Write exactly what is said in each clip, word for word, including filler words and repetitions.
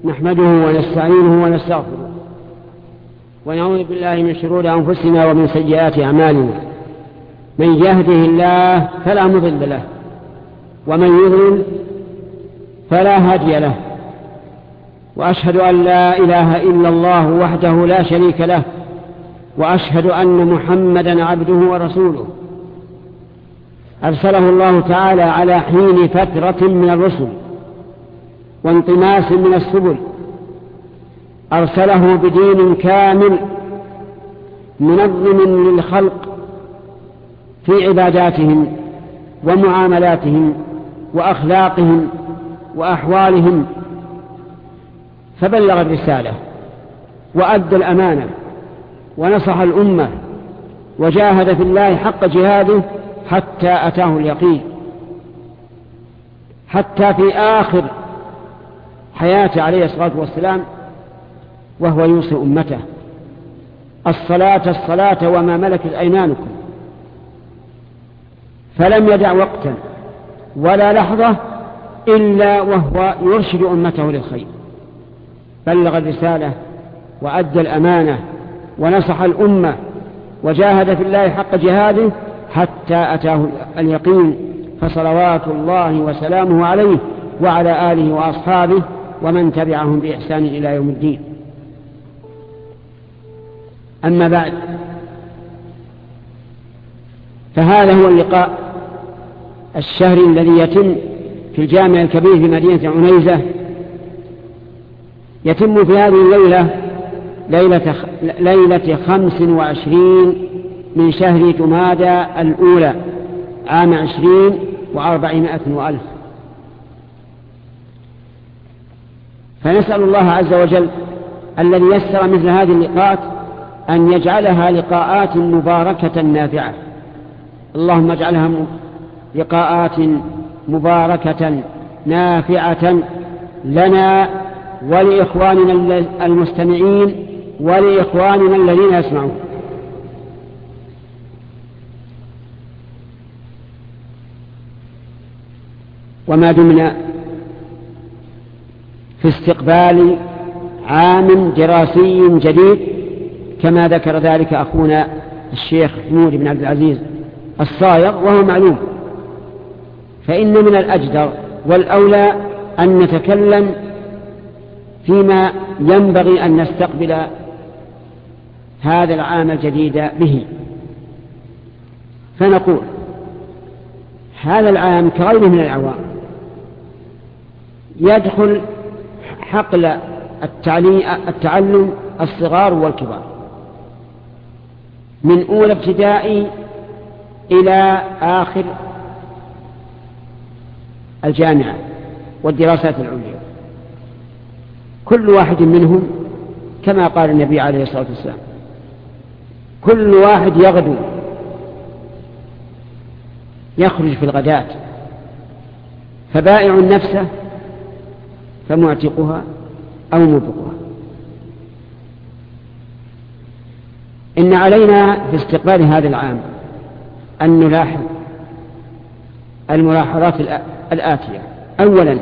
نحمده ونستعينه ونستغفره ونعوذ بالله من شرور أنفسنا ومن سيئات أعمالنا. من يهده الله فلا مضل له ومن يضلل فلا هادي له، وأشهد أن لا إله إلا الله وحده لا شريك له، وأشهد أن محمدا عبده ورسوله أرسله الله تعالى على حين فترة من الرسل وانطماس من السبل، أرسله بدين كامل منظم للخلق في عباداتهم ومعاملاتهم وأخلاقهم وأحوالهم، فبلغ الرسالة وأدى الأمانة ونصح الأمة وجاهد في الله حق جهاده حتى أتاه اليقين، حتى في آخر حياته عليه الصلاة والسلام وهو يوصي أمته: الصلاة الصلاة وما ملكت أيمانكم. فلم يدع وقتا ولا لحظة إلا وهو يرشد أمته للخير. بلغ الرسالة وأدى الأمانة ونصح الأمة وجاهد في الله حق جهاده حتى أتاه اليقين، فصلوات الله وسلامه عليه وعلى آله وأصحابه ومن تبعهم بإحسان إلى يوم الدين. أما بعد، فهذا هو اللقاء الشهري الذي يتم في الجامع الكبير في مدينة عنيزة. يتم في هذه الليلة ليلة, ليلة خمس وعشرين من شهر جمادى الأولى عام عشرين وأربعمائة وألف. فنسأل الله عز وجل الذي يسر مثل هذه اللقاءات أن يجعلها لقاءات مباركة نافعة. اللهم اجعلها لقاءات مباركة نافعة لنا ولإخواننا المستمعين ولإخواننا الذين يسمعون. وما دمنا في استقبال عام دراسي جديد كما ذكر ذلك أخونا الشيخ حمود بن عبد العزيز الصايغ، وهو معلوم، فإن من الأجدر والأولى أن نتكلم فيما ينبغي أن نستقبل هذا العام الجديد به. فنقول هذا العام كغيره من الأعوام يدخل حقل التعلم الصغار والكبار من أولى ابتدائي إلى آخر الجامعة والدراسات العليا. كل واحد منهم كما قال النبي عليه الصلاة والسلام: كل واحد يغدو يخرج في الغداة، فبائع نفسه فمعتقها أو موبقها. إن علينا في استقبال هذا العام أن نلاحظ الملاحظات الآتية. أولا،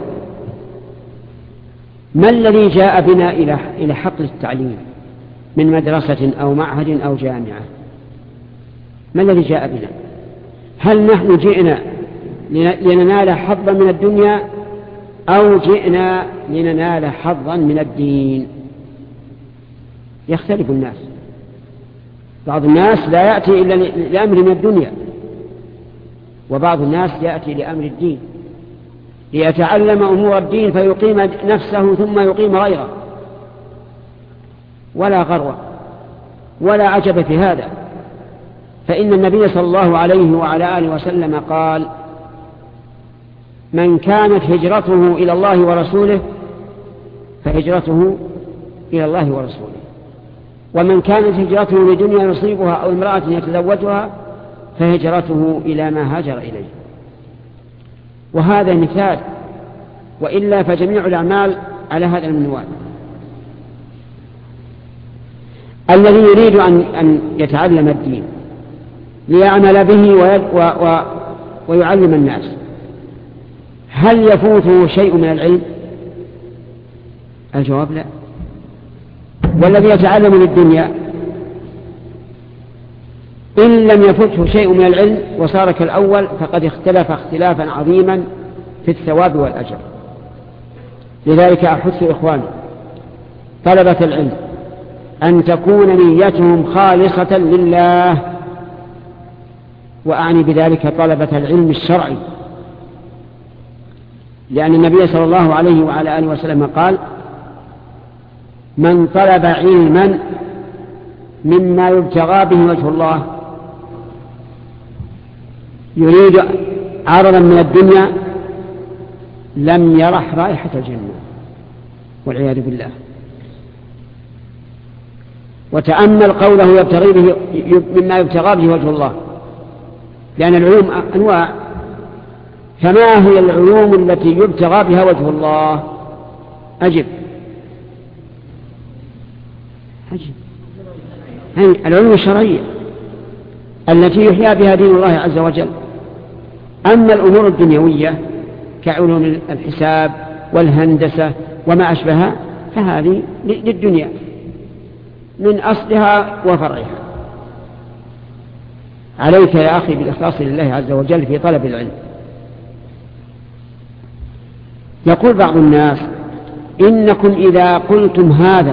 ما الذي جاء بنا إلى حقل التعليم من مدرسة أو معهد أو جامعة؟ ما الذي جاء بنا؟ هل نحن جئنا لننال حظا من الدنيا أو جئنا لننال حظا من الدين؟ يختلف الناس. بعض الناس لا يأتي إلا لأمر من الدنيا، وبعض الناس يأتي لأمر الدين ليتعلم أمور الدين فيقيم نفسه ثم يقيم غيره. ولا غرو ولا عجب في هذا، فإن النبي صلى الله عليه وعلى آله وسلم قال: من كانت هجرته إلى الله ورسوله فهجرته إلى الله ورسوله، ومن كانت هجرته لدنيا يصيبها أو امرأة يتزوجها فهجرته إلى ما هاجر إليه. وهذا مثال، وإلا فجميع الأعمال على هذا المنوال. الذي يريد أن يتعلم الدين ليعمل به ويعلم الناس، هل يفوته شيء من العلم؟ الجواب لا. والذي يتعلم للدنيا إن لم يفته شيء من العلم وصار كالأول فقد اختلف اختلافا عظيما في الثواب والأجر. لذلك أحث إخواني طلبة العلم أن تكون نيتهم خالصة لله، وأعني بذلك طلبة العلم الشرعي، لأن النبي صلى الله عليه وعلى آله وسلم قال: من طلب علما مما يبتغى به وجه الله يريد عرضا من الدنيا لم يرح رائحة الجنة والعياذ بالله. وتأمل قوله يبتغي به مما يبتغى به وجه الله، لأن العلوم أنواع، فما هي العلوم التي يبتغى بها وجه الله؟ أجب أجب العلوم الشرعية التي يحيى بها دين الله عز وجل. أما الأمور الدنيوية كعلوم الحساب والهندسة وما أشبهها فهذه للدنيا من أصلها وفرعها. عليك يا أخي بالإخلاص لله عز وجل في طلب العلم. يقول بعض الناس: إنكم إذا قلتم هذا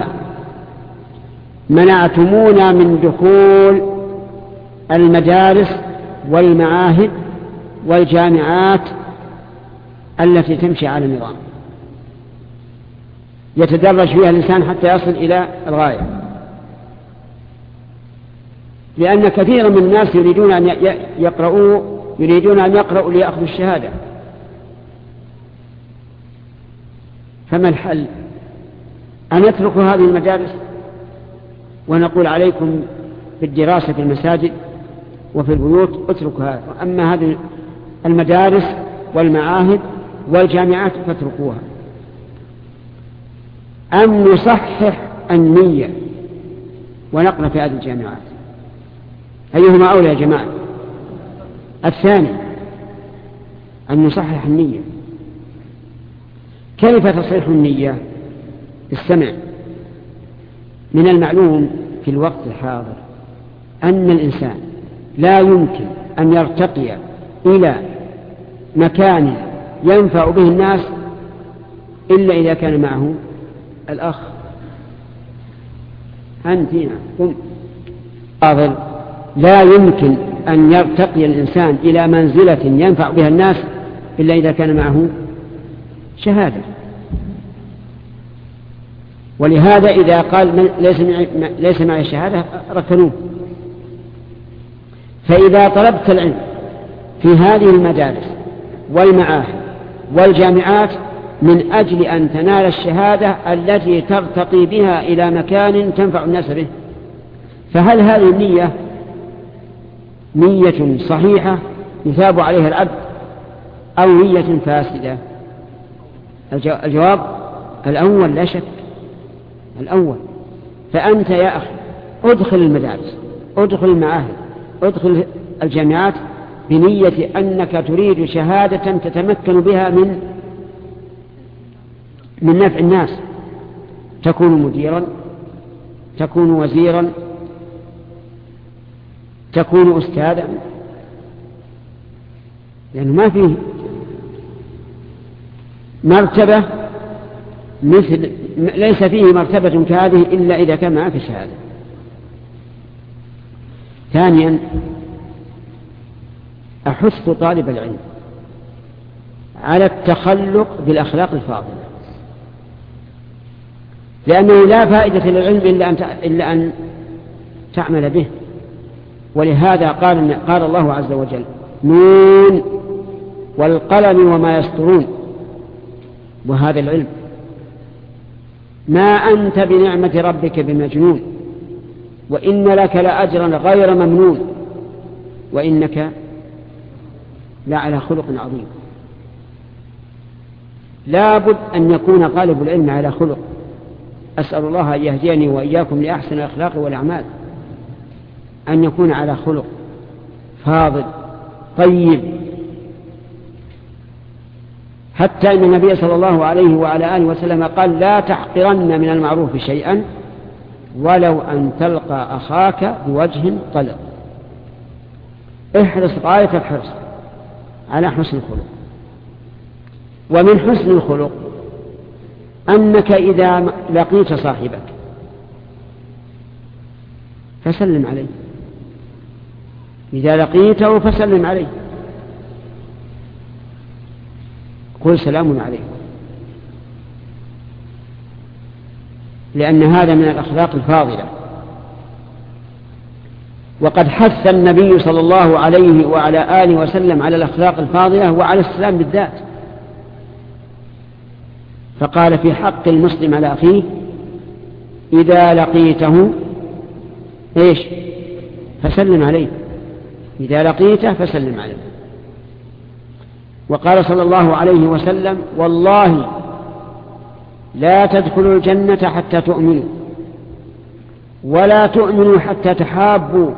منعتمونا من دخول المدارس والمعاهد والجامعات التي تمشي على النظام يتدرج فيها الإنسان حتى يصل إلى الغاية، لأن كثيرا من الناس يريدون أن يقرؤوا يريدون أن يقرؤوا ليأخذوا الشهادة. فما الحل؟ أن نترك هذه المدارس ونقول عليكم بالدراسة في المساجد وفي البيوت، اتركوا هذا، أما هذه المدارس والمعاهد والجامعات فاتركوها. أم نصحح النية ونقرأ في هذه الجامعات؟ أيهما أولى يا جماعة؟ الثاني، أن نصحح النية. كيف تصحيح النية؟ استمع. من المعلوم في الوقت الحاضر أن الإنسان لا يمكن أن يرتقي إلى مكان ينفع به الناس إلا إذا كان معه الأخ. أنت قم فاضل. لا يمكن أن يرتقي الإنسان إلى منزلة ينفع بها الناس إلا إذا كان معه شهادة. ولهذا إذا قال ليس معي, ليس معي شهادة ركنوه. فإذا طلبت العلم في هذه المدارس والمعاهد والجامعات من أجل أن تنال الشهادة التي ترتقي بها إلى مكان تنفع الناس به، فهل هذه النية نية صحيحة يثاب عليها العبد أو نية فاسدة؟ الجواب الأول لا شك، الأول. فأنت يا أخي ادخل المدارس، ادخل المعاهد، ادخل الجامعات بنية أنك تريد شهادة تتمكن بها من من نفع الناس، تكون مديرا، تكون وزيرا، تكون أستاذا، لأنه ما فيه مرتبة مثل ليس فيه مرتبة كهذه إلا إذا كان معك شهادة. ثانيا، أحث طالب العلم على التخلق بالأخلاق الفاضلة، لأنه لا فائدة للعلم إلا أن إلا أن تعمل به. ولهذا قال قال الله عز وجل: نون والقلم وما يسطرون. وهذا العلم. ما أنت بنعمة ربك بمجنون، وإن لك لأجرا غير ممنون، وإنك لعلى خلق عظيم. لا بد أن يكون طالب العلم على خلق. أسأل الله أن يهديني وإياكم لأحسن الأخلاق والأعمال، أن يكون على خلق فاضل طيب. حتى إن النبي صلى الله عليه وعلى آله وسلم قال لا تحقرن من المعروف شيئا ولو أن تلقى أخاك بوجه طلق. احرص غاية الحرص على حسن الخلق. ومن حسن الخلق أنك إذا لقيت صاحبك فسلم عليه، إذا لقيته فسلم عليه، قل سلام عليكم، لأن هذا من الأخلاق الفاضلة. وقد حث النبي صلى الله عليه وعلى آله وسلم على الأخلاق الفاضلة وعلى السلام بالذات، فقال في حق المسلم على أخيه إذا لقيته إيش فسلم عليه، إذا لقيته فسلم عليه. وقال صلى الله عليه وسلم والله لا تدخلوا الجنة حتى تؤمنوا ولا تؤمنوا حتى تحابوا،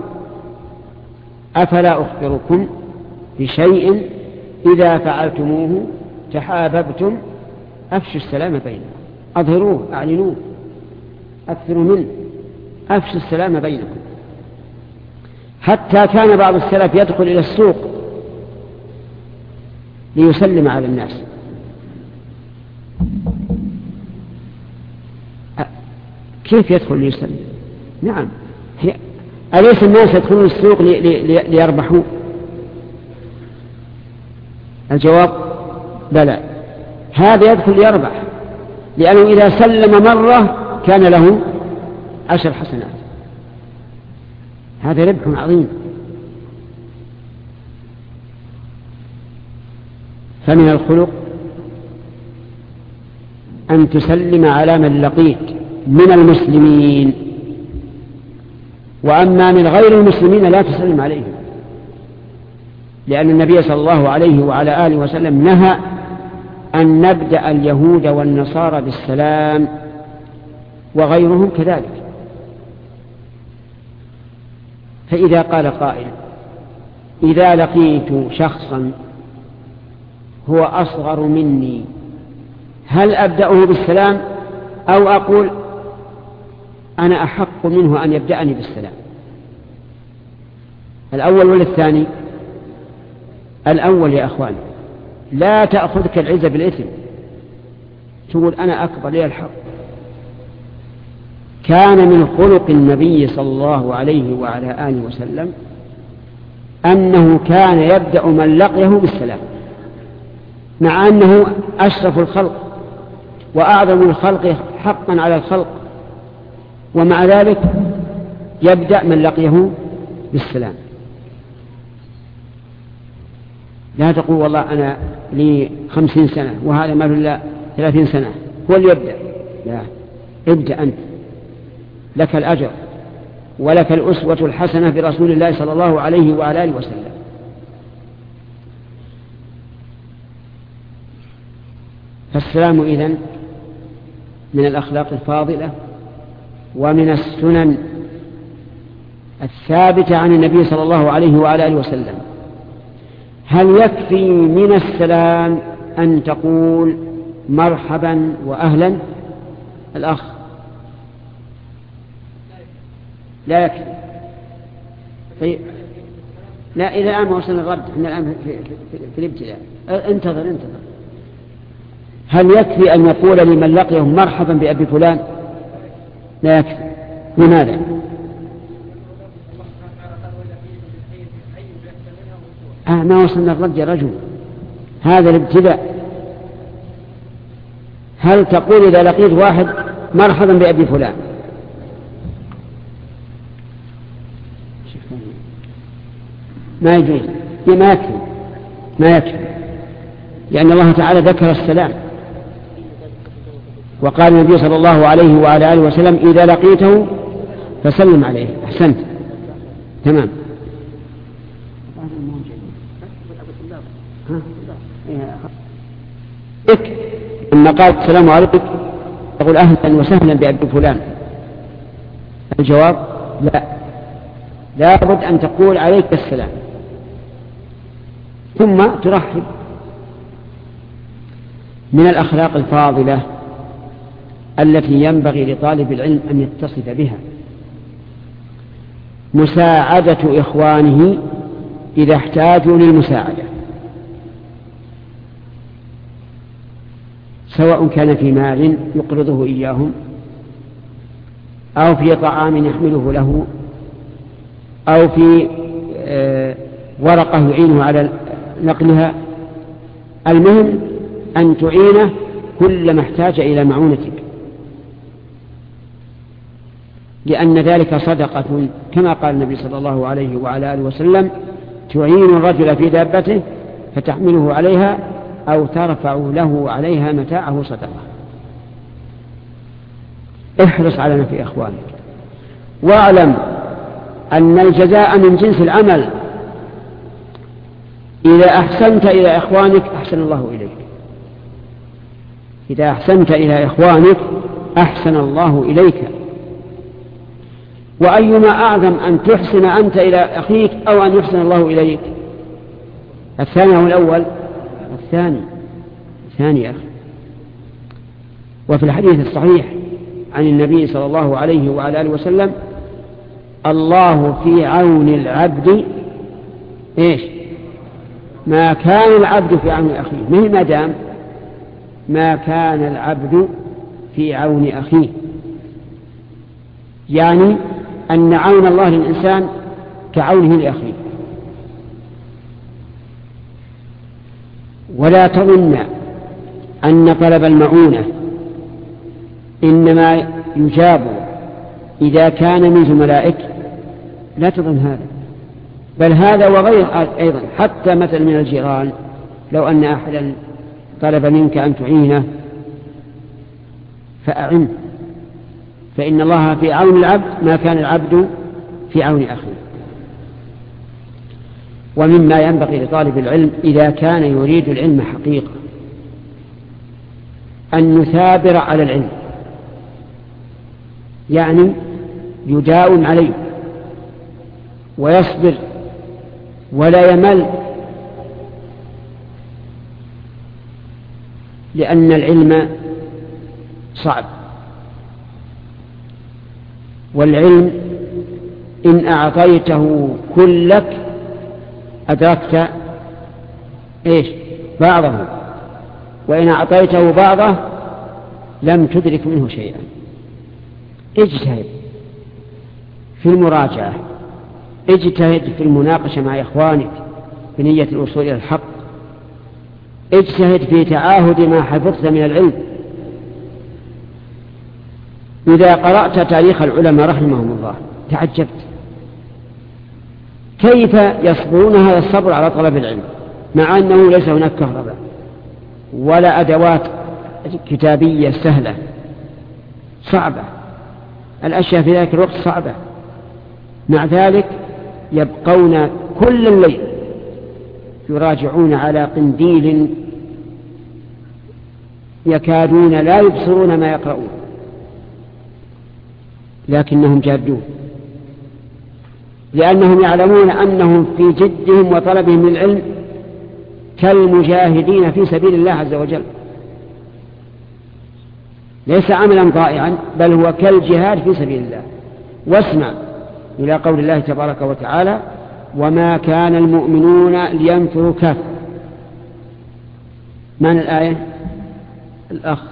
أفلا أخبركم بشيء إذا فعلتموه تحاببتم، أفشوا السلام بينكم، أظهروه أعلنوه أكثروا منه، أفشوا السلام بينكم. حتى كان بعض السلف يدخل إلى السوق ليسلم على الناس. كيف يدخل ليسلم؟ نعم، أليس الناس يدخلون السوق لي لي ليربحوا؟ الجواب بلى، هذا يدخل ليربح، لأنه إذا سلم مرة كان له عشر حسنات، هذا ربح عظيم. فمن الخلق أن تسلم على من لقيت من المسلمين، وأما من غير المسلمين لا تسلم عليهم، لأن النبي صلى الله عليه وعلى آله وسلم نهى أن نبدأ اليهود والنصارى بالسلام وغيرهم كذلك. فإذا قال قائل إذا لقيت شخصا هو أصغر مني هل أبدأه بالسلام أو أقول أنا أحق منه أن يبدأني بالسلام؟ الأول ولا الثاني؟ الأول يا أخوان، لا تأخذك العزة بالإثم تقول أنا أكبر لي الحق. كان من خلق النبي صلى الله عليه وعلى آله وسلم أنه كان يبدأ من لقيه بالسلام، مع أنه أشرف الخلق وأعظم الخلق حقا على الخلق، ومع ذلك يبدأ من لقيه بالسلام. لا تقول والله أنا لي خمسين سنة وهذا ما له ثلاثين سنة هو اللي يبدأ، لا، ابدأ أنت، لك الأجر ولك الأسوة الحسنة برسول الله صلى الله عليه وعلى آله وسلم. فالسلام إذن من الأخلاق الفاضلة ومن السنن الثابتة عن النبي صلى الله عليه وعلى آله وسلم. هل يكفي من السلام أن تقول مرحبا وأهلا؟ الأخ لا يكفي. طيب لا، إذا الآن ما وصلنا الرد، احنا الآن في, في, في, في الابتلاء. انتظر انتظر. هل يكفي أن يقول لمن لقيه مرحبا بأبي فلان؟ لا يكفي. لماذا؟ آه ما وصلنا الرد يا رجل، هذا الابتلاء. هل تقول إذا لقيت واحد مرحبا بأبي فلان؟ ما يجوز، ما يكفي، ما يكفي، لأن الله تعالى ذكر السلام وقال النبي صلى الله عليه وعلى آله وسلم إذا لقيته فسلم عليه. أحسنت، تمام. لما قال السلام عليكم تقول أهلا وسهلا بأبي فلان؟ الجواب لا، لا بد أن تقول عليك السلام ثم ترحب. من الأخلاق الفاضلة التي ينبغي لطالب العلم أن يتصف بها مساعدة إخوانه إذا احتاجوا للمساعدة، سواء كان في مال يقرضه إياهم أو في طعام يحمله له أو في ورقة يعينه على نقلها. المهم أن تعينه كلما احتاج إلى معونتك، لأن ذلك صدقة كما قال النبي صلى الله عليه وعلى آله وسلم: تعين الرجل في دابته فتحمله عليها أو ترفع له عليها متاعه صدقة. احرص على نفع إخوانك، واعلم أن الجزاء من جنس العمل. إذا أحسنت إلى إخوانك أحسن الله إليك، إذا أحسنت إلى إخوانك أحسن الله إليك. وأيما أعظم أن تحسن أنت إلى أخيك أو أن يحسن الله إليك؟ الثاني أو الأول؟ الثاني. الثاني يا أخي. وفي الحديث الصحيح عن النبي صلى الله عليه وعلى آله وسلم: الله في عون العبد إيش؟ ما كان العبد في عون أخيه. ما هي ما دام ما كان العبد في عون أخيه، يعني أن عون الله للإنسان كعونه لأخيه. ولا تظن أن طلب المعونة إنما يجاب إذا كان من زملائك، لا تظن هذا، بل هذا وغير أيضا. حتى مثل من الجيران، لو أن أحدا طلب منك أن تعينه فأعنه، فإن الله في عون العبد ما كان العبد في عون أخيه. ومما ينبغي لطالب العلم إذا كان يريد العلم حقيقة أن يثابر على العلم، يعني يداوم عليه ويصبر ولا يمل، لأن العلم صعب، والعلم إن أعطيته كلك أدركت إيش؟ بعضه، وإن أعطيته بعضه لم تدرك منه شيئا. اجتهد في المراجعة، اجتهد في المناقشة مع إخوانك بنية الوصول إلى الحق، اجتهد في تعاهد ما حفظت من العلم. إذا قرأت تاريخ العلماء رحمهم الله تعجبت كيف يصبرون هذا الصبر على طلب العلم، مع أنه ليس هناك كهرباء ولا أدوات كتابية سهلة، صعبة الأشياء في ذلك الوقت صعبة. مع ذلك يبقون كل الليل يراجعون على قنديل يكادون لا يبصرون ما يقرؤون، لكنهم جادون، لأنهم يعلمون أنهم في جدهم وطلبهم للعلم كالمجاهدين في سبيل الله عز وجل، ليس عملا ضائعا بل هو كالجهاد في سبيل الله. واسمع إلى قول الله تبارك وتعالى: وما كان المؤمنون لينفروا كافة. معنى الآية؟ الأخ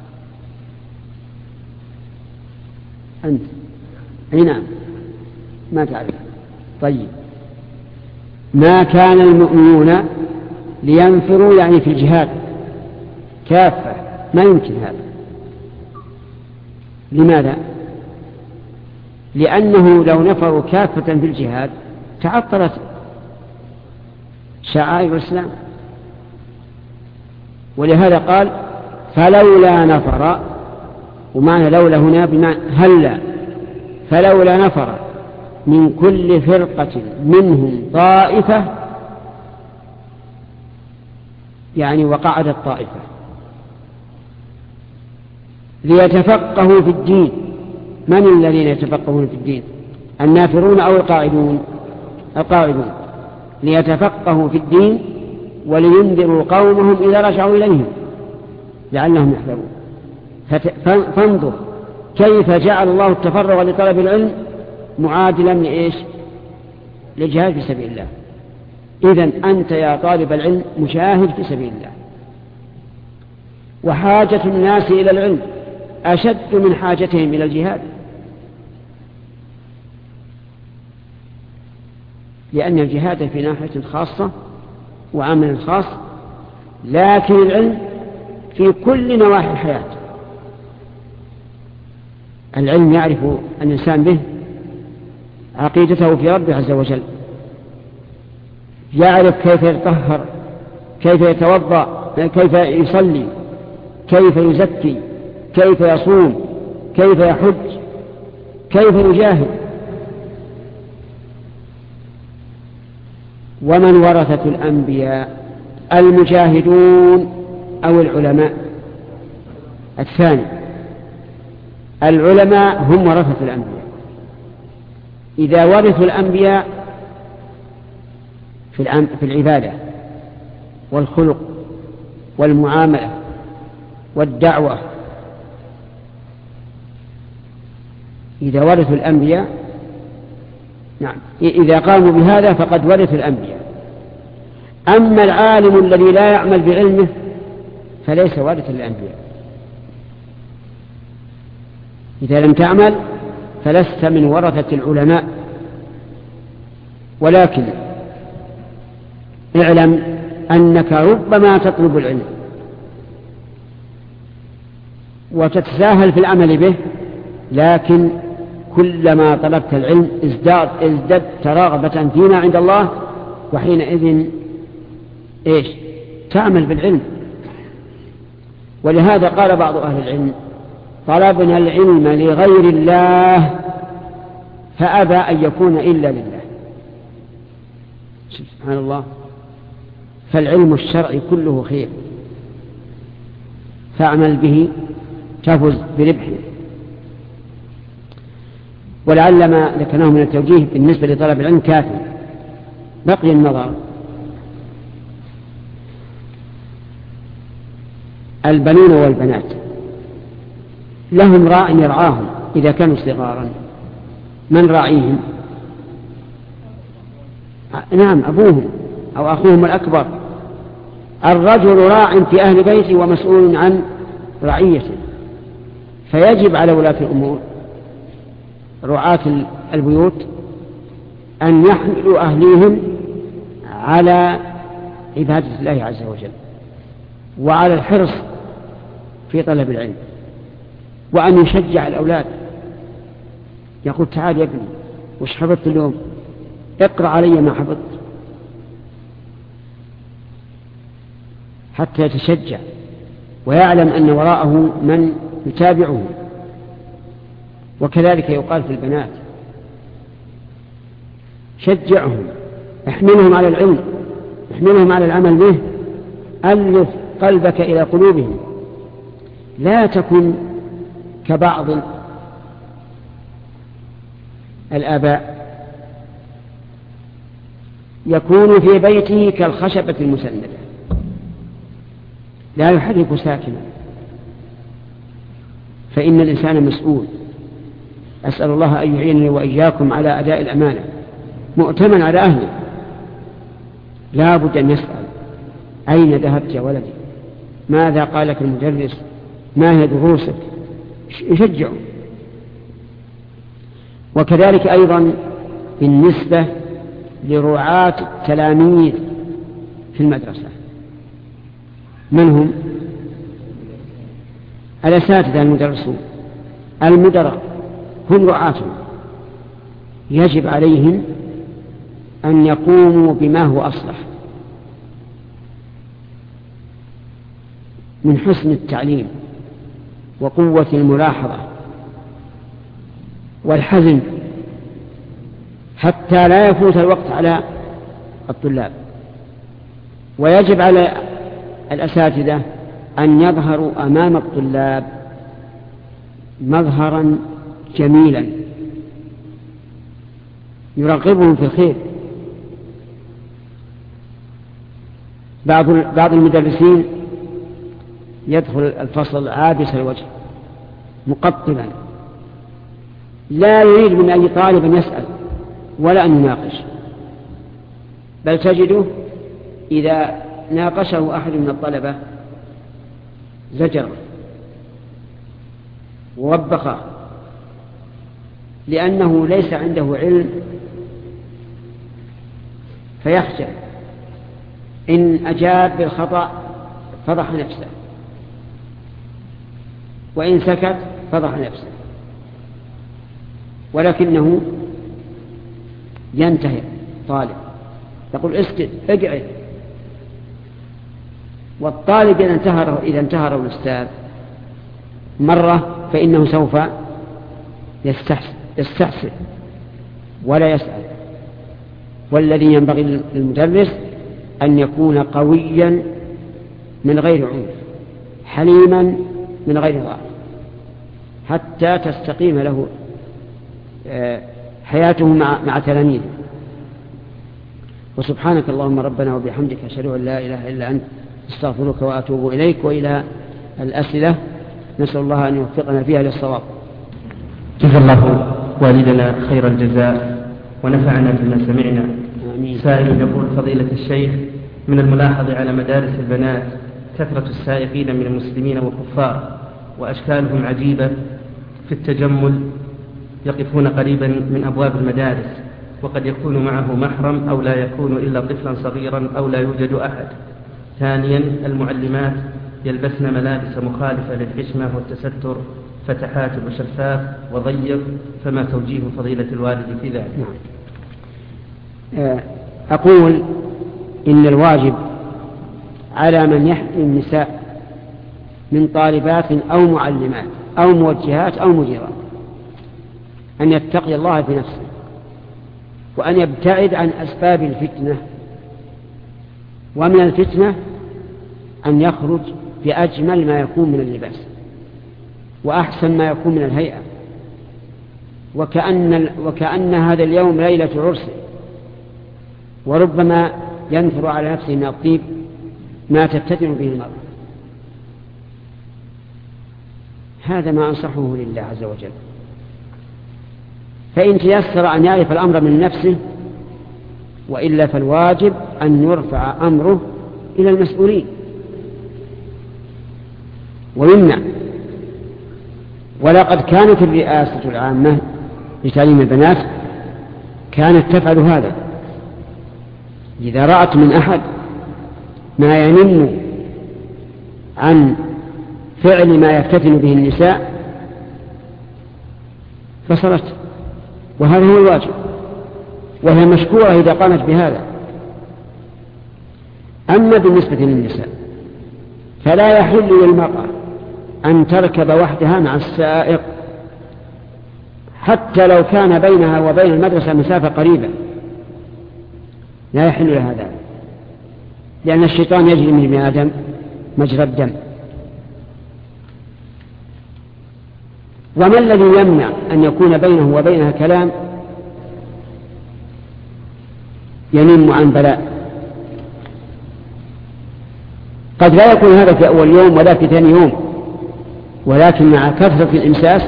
أنت أي نعم ما تعرف. طيب، ما كان المؤمنون لينفروا يعني في الجهاد كافة، ما يمكن هذا. لماذا؟ لأنه لو نفروا كافة في الجهاد تعطلت شعائر الإسلام، ولهذا قال: فلولا نفر. ومعنى لولا هنا بمعنى هلا، فلولا نفر من كل فرقة منهم طائفة، يعني وقعدت طائفة ليتفقهوا في الدين. من الذين يتفقهون في الدين؟ النافرون أو القاعدون؟ القاعدون. ليتفقهوا في الدين ولينذروا قومهم إذا رجعوا إليهم. لعلهم يحذرون. فانظر كيف جعل الله التفرغ لطلب العلم معادلا لإيش؟ للجهاد في سبيل الله. إذن أنت يا طالب العلم مجاهد في سبيل الله، وحاجة الناس إلى العلم أشد من حاجتهم إلى الجهاد، لأن الجهاد في ناحية خاصة وعمل خاص، لكن العلم في كل نواحي الحياة. العلم يعرف الإنسان به عقيدته في ربه عز وجل، يعرف كيف يتطهر، كيف يتوضأ، كيف يصلي، كيف يزكي، كيف يصوم، كيف يحج، كيف يجاهد. ومن ورثة الأنبياء؟ المجاهدون أو العلماء. الثاني، العلماء هم ورثة الأنبياء. إذا ورثوا الأنبياء في العبادة والخلق والمعاملة والدعوة، إذا ورثوا الأنبياء، نعم، إذا قاموا بهذا فقد ورثوا الأنبياء. أما العالم الذي لا يعمل بعلمه فليس وارثا للأنبياء. إذا لم تعمل فلست من ورثة العلماء. ولكن اعلم أنك ربما تطلب العلم وتتساهل في العمل به، لكن كلما طلبت العلم ازداد ازددت رغبة فيما عند الله، وحينئذ ايش؟ تعمل بالعلم. ولهذا قال بعض أهل العلم: طلبنا العلم لغير الله فأبى أن يكون إلا لله. سبحان الله. فالعلم الشرعي كله خير، فاعمل به تفز بربحه. ولعل ما ذكرناه من التوجيه بالنسبة لطلب العلم كافٍ. بقي النظر. البنون والبنات لهم راع يرعاهم إذا كانوا صغارا. من راعيهم؟ نعم، أبوهم أو أخوهم الأكبر. الرجل راع في أهل بيته ومسؤول عن رعيته، فيجب على ولاة الأمور رعاة البيوت أن يحملوا أهليهم على عبادة الله عز وجل وعلى الحرص في طلب العلم، وأن يشجع الأولاد، يقول: تعال يا ابني، وش حفظت اليوم؟ اقرأ علي ما حفظت، حتى يتشجع ويعلم أن وراءه من يتابعه. وكذلك يقال في البنات: شجعهم، احملهم على العلم، احملهم على العمل به، ألف قلبك إلى قلوبهم. لا تكن كبعض الآباء يكون في بيته كالخشبة المسندة، لا يحرك ساكنا، فإن الإنسان مسؤول. أسأل الله أن يعينني وإياكم على أداء الأمانة، مؤتمن على أهله. لا بد أن يسأل: أين ذهبت يا ولدي؟ ماذا قال لك المدرس؟ ما هي دروسك؟ يشجعوا. وكذلك أيضا بالنسبة لرعاة التلاميذ في المدرسة، من هم؟ الأساتذة المدرسون المدراء هم رعاتهم، يجب عليهم أن يقوموا بما هو أصلح من حسن التعليم وقوة الملاحظة والحزم، حتى لا يفوت الوقت على الطلاب. ويجب على الأساتذة أن يظهروا أمام الطلاب مظهرا جميلا يرغبهم في الخير. بعض بعض المدرسين يدخل الفصل عابس الوجه مقطبا لا يريد من أي طالب أن يسأل ولا أن يناقش، بل تجده إذا ناقشه أحد من الطلبة زجر ووبخه، لأنه ليس عنده علم فيخجل، إن أجاب بالخطأ فضح نفسه، وإن سكت فضح نفسه، ولكنه ينتهي طالب يقول اسكت اقعد. والطالب إذا انتهره إذا انتهره الأستاذ مرة فإنه سوف يستحسن ولا يسأل. والذي ينبغي للمدرس أن يكون قويا من غير عنف، حليما من غير ضعف، حتى تستقيم له حياته مع مع تلاميذه. وسبحانك اللهم ربنا وبحمدك أشهد أن لا إله إلا أنت استغفرك وأتوب إليك. وإلى الأسئلة نسأل الله أن يوفقنا فيها للصواب. جزا الله والدنا خير الجزاء ونفعنا بما سمعنا. آمين. سائل يقول: فضيلة الشيخ، من الملاحظ على مدارس البنات كثرة السائقين من المسلمين والكفار، وأشكالهم عجيبة في التجمل، يقفون قريبا من أبواب المدارس، وقد يكون معه محرم أو لا يكون إلا طفلا صغيرا أو لا يوجد أحد. ثانيا، المعلمات يلبسن ملابس مخالفة للحشمة والتستر، فتحات وشفاف وضيق، فما توجيه فضيلة الوالد في ذلك؟ أقول إن الواجب على من يحمي النساء من طالبات أو معلمات أو موجهات أو مديرات أن يتقي الله في نفسه، وأن يبتعد عن أسباب الفتنة. ومن الفتنة أن يخرج بأجمل ما يكون من اللباس وأحسن ما يكون من الهيئة، وكأن, وكأن هذا اليوم ليلة عرس، وربما ينثر على نفسه من الطيب ما تفتتن به المرأة. هذا ما أنصحه لله عز وجل. فإن تيسر أن يعرف الأمر من نفسه، وإلا فالواجب أن يرفع أمره إلى المسؤولين ويمنع. ولقد كانت الرئاسة العامة لتعليم البنات كانت تفعل هذا، إذا رأت من أحد ما ينم عن فعل ما يفتتن به النساء فصلت، وهذا هو الواجب، وهي مشكورة إذا قامت بهذا. أما بالنسبة للنساء فلا يحل للمرأة أن تركب وحدها مع السائق، حتى لو كان بينها وبين المدرسة مسافة قريبة، لا يحل لها ذلك، لأن الشيطان يجري من ابن آدم مجرى الدم. وما الذي يمنع أن يكون بينه وبينها كلام ينم عن بلاء؟ قد لا يكون هذا في أول يوم ولا في ثاني يوم، ولكن مع كثرة الإمساس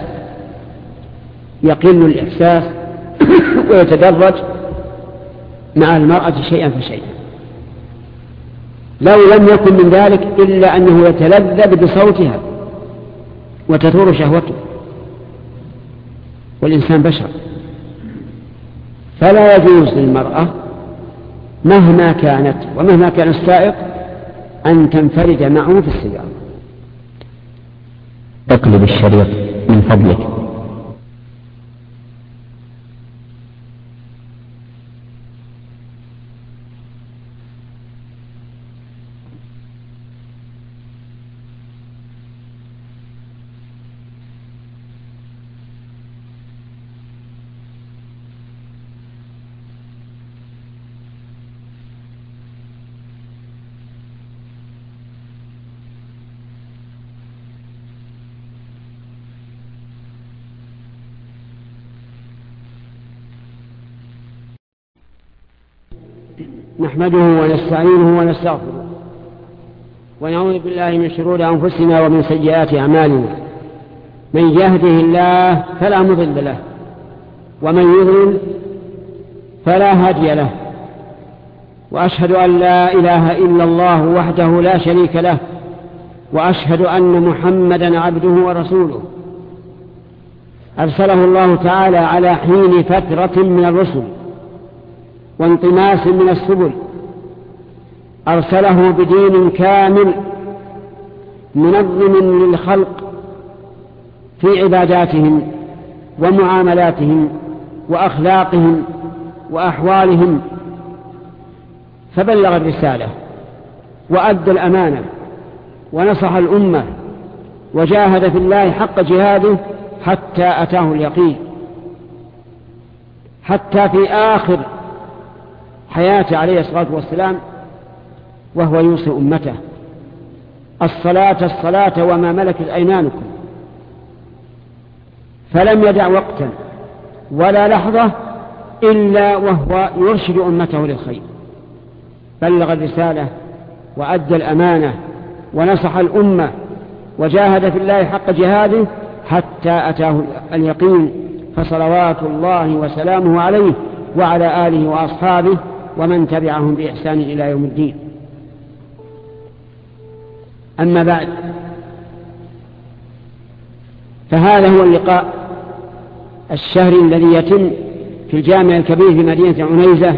يقل الإحساس ويتدرج مع المرأة شيئا فشيئا، لو لم يكن من ذلك إلا أنه يتلذذ بصوتها وتثور شهوته، والإنسان بشر، فلا يجوز للمرأة مهما كانت ومهما كان السائق أن تنفرد معه في السيارة. اقلب الشريط من فضلك. نحمده ونستعينه ونستغفره ونعوذ بالله من شرور أنفسنا ومن سيئات أعمالنا. من يهده الله فلا مضل له ومن يضلل فلا هادي له، وأشهد أن لا إله إلا الله وحده لا شريك له، وأشهد أن محمدا عبده ورسوله أرسله الله تعالى على حين فترة من الرسل وانطماس من السبل، أرسله بدين كامل منظم للخلق في عباداتهم ومعاملاتهم وأخلاقهم وأحوالهم، فبلغ الرسالة وأدى الأمانة ونصح الأمة وجاهد في الله حق جهاده حتى أتاه اليقين، حتى في آخر حياته عليه الصلاة والسلام وهو يوصي أمته: الصلاة الصلاة وما ملكت أيمانكم. فلم يدع وقتا ولا لحظة إلا وهو يرشد أمته للخير. بلغ الرسالة وأدى الأمانة ونصح الأمة وجاهد في الله حق جهاده حتى أتاه اليقين، فصلوات الله وسلامه عليه وعلى آله وأصحابه ومن تبعهم بإحسان إلى يوم الدين. أما بعد، فهذا هو اللقاء الشهري الذي يتم في الجامع الكبير في مدينة عنيزة.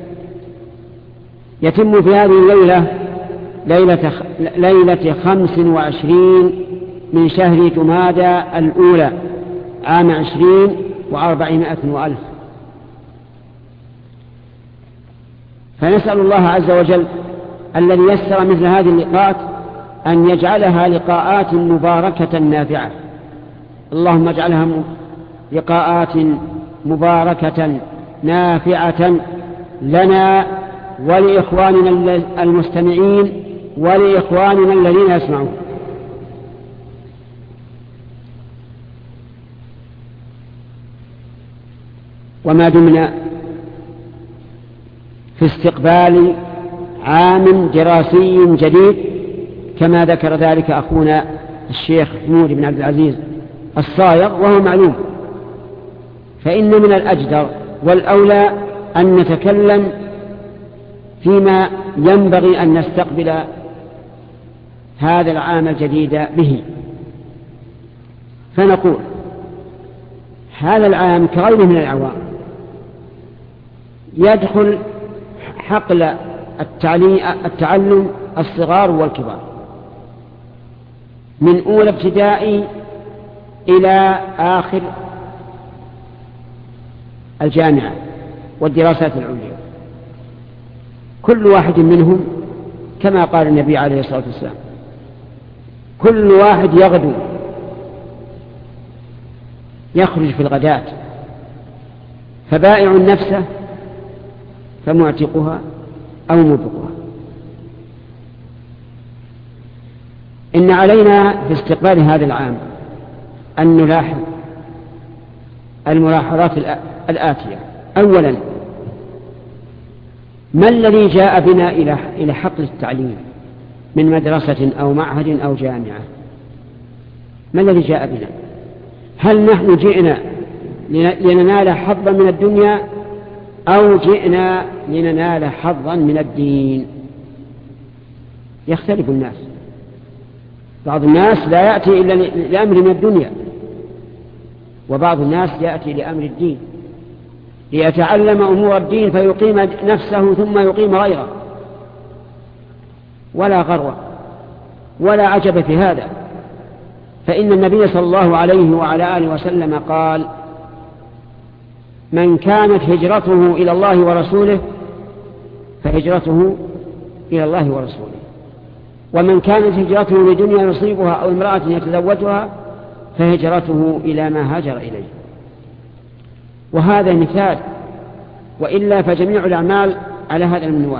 يتم في هذه الليلة ليلة, ليلة خمس وعشرين من شهر جمادى الأولى عام عشرين وأربعمائة وألف. فنسأل الله عز وجل الذي يسر مثل هذه اللقاءات أن يجعلها لقاءات مباركة نافعة. اللهم اجعلها لقاءات مباركة نافعة لنا ولإخواننا المستمعين ولإخواننا الذين يسمعون. وما دمنا في استقبال عام دراسي جديد كما ذكر ذلك أخونا الشيخ حمود بن عبد العزيز الصايغ، وهو معلوم، فإن من الأجدر والأولى أن نتكلم فيما ينبغي أن نستقبل هذا العام الجديد به. فنقول هذا العام كغيره من الأعوام يدخل حقل التعلم الصغار والكبار من أولى ابتدائي إلى آخر الجامعة والدراسات العليا. كل واحد منهم كما قال النبي عليه الصلاة والسلام: كل واحد يغدو يخرج في الغداة، فبائع نفسه فمعتقها أو موبقها. إن علينا في استقبال هذا العام أن نلاحظ الملاحظات الآتية. أولا، ما الذي جاء بنا إلى حقل التعليم من مدرسة أو معهد أو جامعة؟ ما الذي جاء بنا؟ هل نحن جئنا لننال حظا من الدنيا أو جئنا لننال حظا من الدين؟ يختلف الناس. بعض الناس لا يأتي إلا لأمر من الدنيا، وبعض الناس يأتي لأمر الدين ليتعلم أمور الدين فيقيم نفسه ثم يقيم غيره. ولا غرو ولا عجب في هذا، فإن النبي صلى الله عليه وعلى آله وسلم قال: من كانت هجرته إلى الله ورسوله فهجرته إلى الله ورسوله، ومن كانت هجرته لدنيا يصيبها أو امرأة يتزوجها فهجرته إلى ما هاجر إليه. وهذا مثال، وإلا فجميع الأعمال على هذا المنوال.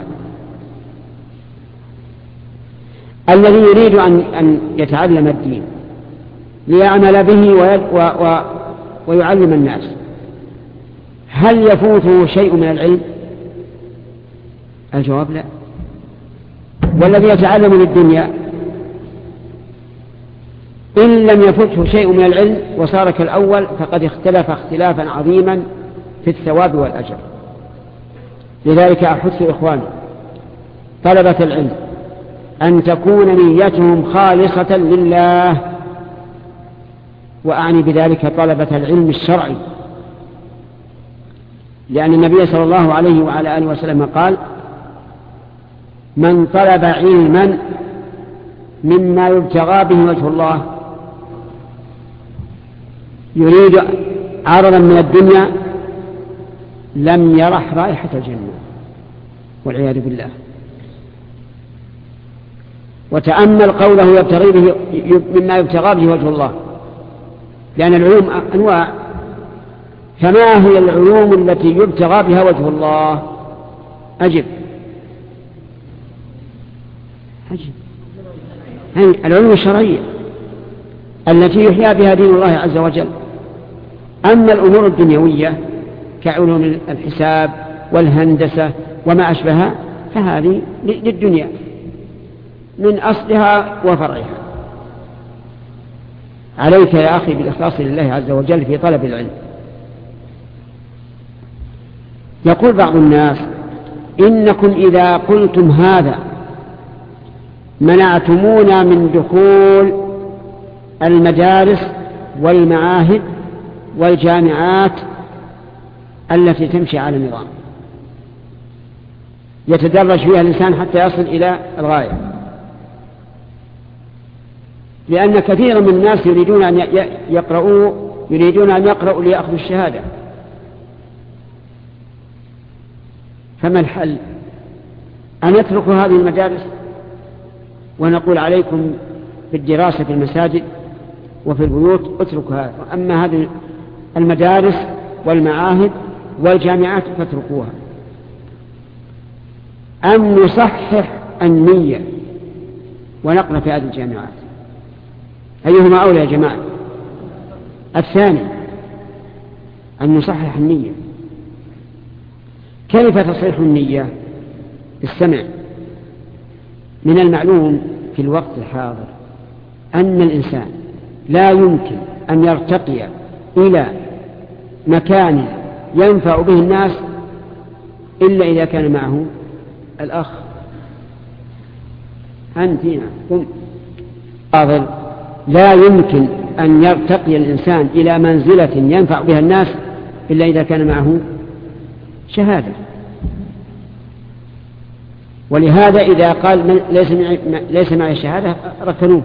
الذي يريد أن يتعلم الدين ليعمل به ويعلم الناس، هل يفوته شيء من العلم؟ الجواب لا. والذي يتعلم للدنيا إن لم يفته شيء من العلم وصار كالأول فقد اختلف اختلافا عظيما في الثواب والأجر. لذلك أحث إخواني طلبة العلم أن تكون نيتهم خالصة لله، وأعني بذلك طلبة العلم الشرعي، لأن النبي صلى الله عليه وعلى آله وسلم قال: من طلب علما مما يبتغى به وجه الله يريد عرضا من الدنيا لم يرح رائحة الجنة، والعياذ بالله. وتأمل قوله يبتغي به مما يبتغى به وجه الله، لأن العلوم أنواع، فما هي العلوم التي يبتغى بها وجه الله؟ أجب أجب العلوم الشرعية التي يحيى بها دين الله عز وجل. أما الأمور الدنيوية كعلوم الحساب والهندسة وما أشبهها فهذه للدنيا من أصلها وفرعها. عليك يا أخي بالإخلاص لله عز وجل في طلب العلم. يقول بعض الناس: إنكم إذا قلتم هذا منعتمونا من دخول المدارس والمعاهد والجامعات التي تمشي على النظام يتدرج فيها الإنسان حتى يصل إلى الغاية، لأن كثيرا من الناس يريدون أن يقرؤوا يريدون أن يقرؤوا ليأخذوا الشهادة. فما الحل؟ أن نترك هذه المدارس ونقول عليكم بالدراسة في المساجد وفي البيوت، اتركوا هذا، أما هذه المدارس والمعاهد والجامعات فاتركوها. أم نصحح النية ونقرأ في هذه الجامعات؟ أيهما أولى يا جماعة؟ الثاني، أن نصحح النية. كيف تصحيح النية؟ استمع. من المعلوم في الوقت الحاضر أن الإنسان لا يمكن أن يرتقي إلى مكان ينفع به الناس إلا إذا كان معه الأخ. أنت قم حاضر. لا يمكن أن يرتقي الإنسان إلى منزلة ينفع بها الناس إلا إذا كان معه شهادة. ولهذا إذا قال ليس معي, ليس معي شهادة ركنوه.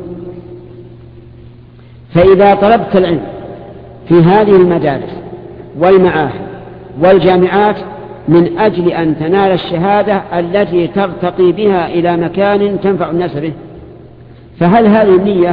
فإذا طلبت العلم في هذه المدارس والمعاهد والجامعات من أجل أن تنال الشهادة التي ترتقي بها إلى مكان تنفع الناس به، فهل هذه النية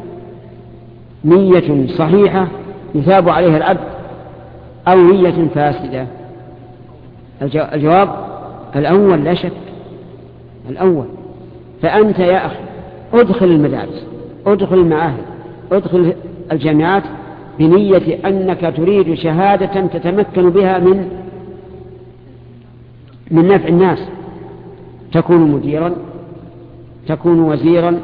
نية صحيحة يثاب عليها العبد أو نية فاسدة؟ الجواب الأول لا شك، الأول. فأنت يا أخي ادخل المدارس، ادخل المعاهد، ادخل الجامعات بنية أنك تريد شهادة تتمكن بها من من نفع الناس، تكون مديرا، تكون وزيرا،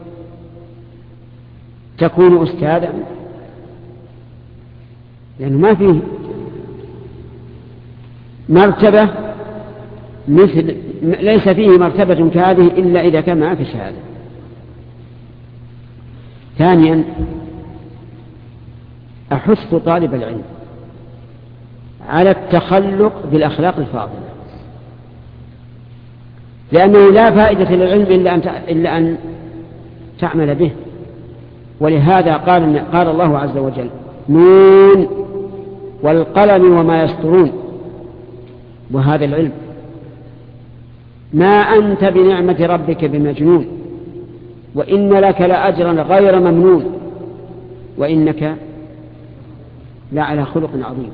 تكون أستاذا، لأنه ما فيه مرتبة مثل ليس فيه مرتبة كهذه إلا إذا كان معك شهادة. ثانيا، أحث طالب العلم على التخلق بالأخلاق الفاضلة، لأنه لا فائدة للعلم إلا أن إلا أن تعمل به. ولهذا قال قال الله عز وجل: نون والقلم وما يسطرون. وهذا العلم. ما أنت بنعمة ربك بمجنون، وإن لك لأجرا غير ممنون، وإنك لعلى خلق عظيم.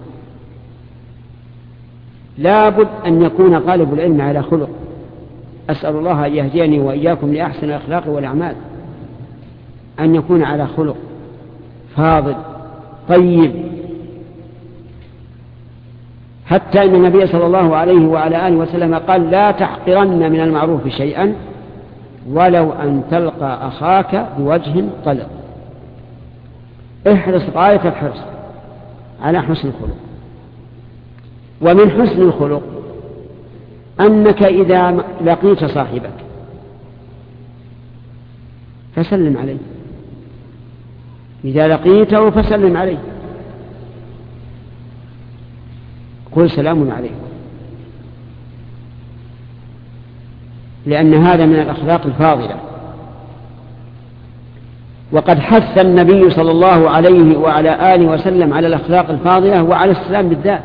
لا بد أن يكون طالب العلم على خلق. أسأل الله أن يهديني وإياكم لأحسن الأخلاق والأعمال، أن يكون على خلق فاضل طيب، حتى إن النبي صلى الله عليه وعلى آله وسلم قال: لا تحقرن من المعروف شيئا ولو أن تلقى أخاك بوجه طلق. احرص غاية الحرص على حسن الخلق. ومن حسن الخلق أنك إذا لقيت صاحبك فسلم عليه، إذا لقيته فسلم عليه، قل سلام عليكم، لأن هذا من الأخلاق الفاضلة. وقد حث النبي صلى الله عليه وعلى آله وسلم على الأخلاق الفاضلة وعلى السلام بالذات،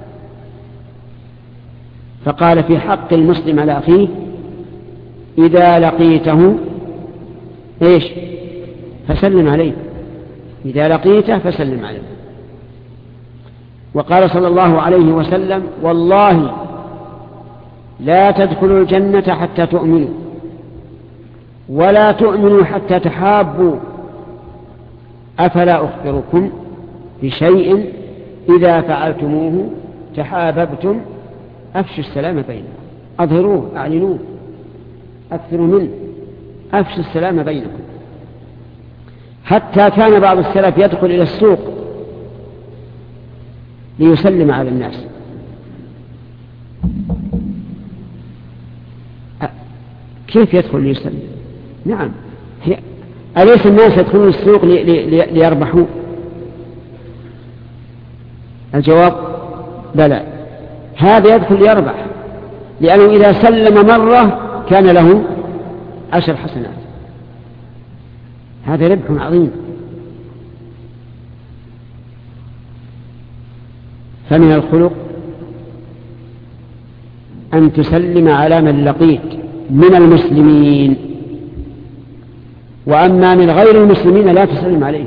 فقال في حق المسلم على أخيه إذا لقيته إيش فسلم عليه، إذا لقيته فسلم عليه. وقال صلى الله عليه وسلم والله لا تدخلوا الجنة حتى تؤمنوا ولا تؤمنوا حتى تحابوا، أفلا أخبركم بشيء إذا فعلتموه تحاببتم، أفشوا السلام بينكم، أظهروه أعلنوه أكثروا منه، أفشوا السلام بينكم. حتى كان بعض السلف يدخل إلى السوق ليسلم على الناس. كيف يدخل ليسلم؟ نعم، أليس الناس يدخلون السوق لي لي ليربحوا؟ الجواب بلى، هذا يدخل ليربح، لأنه إذا سلم مرة كان له عشر حسنات، هذا ربح عظيم. فمن الخلق أن تسلم على من لقيت من المسلمين، وأما من غير المسلمين لا تسلم عليهم،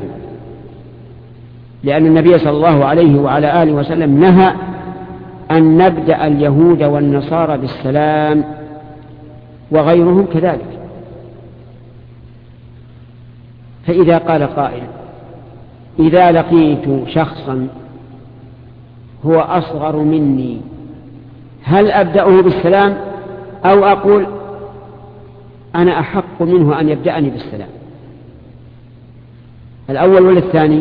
لأن النبي صلى الله عليه وعلى آله وسلم نهى أن نبدأ اليهود والنصارى بالسلام وغيرهم كذلك. فإذا قال قائل إذا لقيت شخصا هو أصغر مني هل أبدأه بالسلام أو أقول أنا أحق منه أن يبدأني بالسلام؟ الأول ولا الثاني؟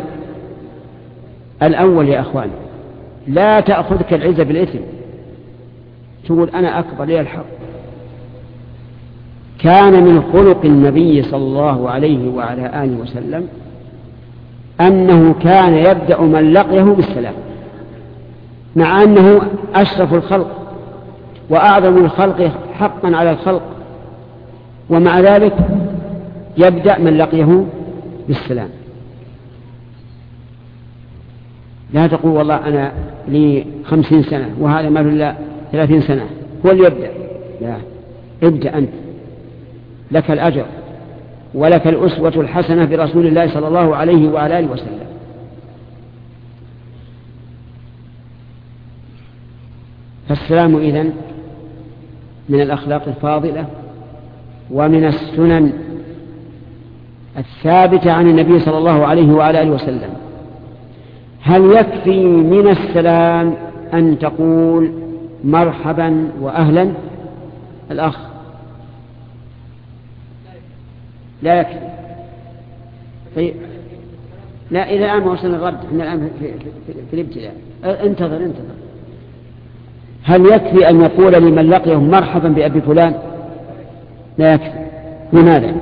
الأول يا أخواني، لا تأخذك العزة بالإثم تقول أنا أكبر لي الحق. كان من خلق النبي صلى الله عليه وعلى آله وسلم أنه كان يبدأ من لقيه بالسلام، مع أنه أشرف الخلق وأعظم الخلق حقا على الخلق، ومع ذلك يبدأ من لقيه بالسلام. لا تقول والله أنا لي خمسين سنة وهذا ما له ثلاثين سنة هو اللي يبدأ، لا، ابدأ أنت، لك الأجر ولك الأسوة الحسنة برسول الله صلى الله عليه وعلى آله وسلم. فالسلام إذن من الأخلاق الفاضلة ومن السنن الثابتة عن النبي صلى الله عليه وعلى آله وسلم. هل يكفي من السلام أن تقول مرحبا وأهلا؟ الأخ لا يكفي. طيب لا، إذا الآن ما وصلنا الرد، احنا الآن في, في, في, في الابتداء. انتظر انتظر. هل يكفي أن يقول لمن لقيه مرحبا بأبي فلان؟ لا يكفي. لماذا؟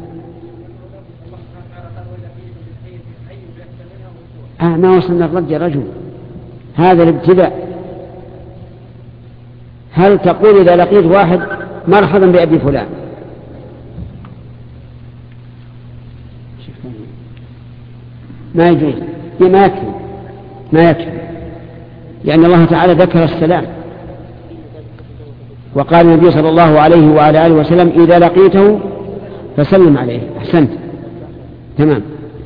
آه ما وصلنا الرد يا رجل، هذا الابتداء. هل تقول إذا لقيت واحد مرحبا بأبي فلان؟ ما يجوز، ما يكفي، ما يكفي، لأن الله تعالى ذكر السلام وقال النبي صلى الله عليه وعلى آله وسلم إذا لقيته فسلم عليه. أحسنت، تمام.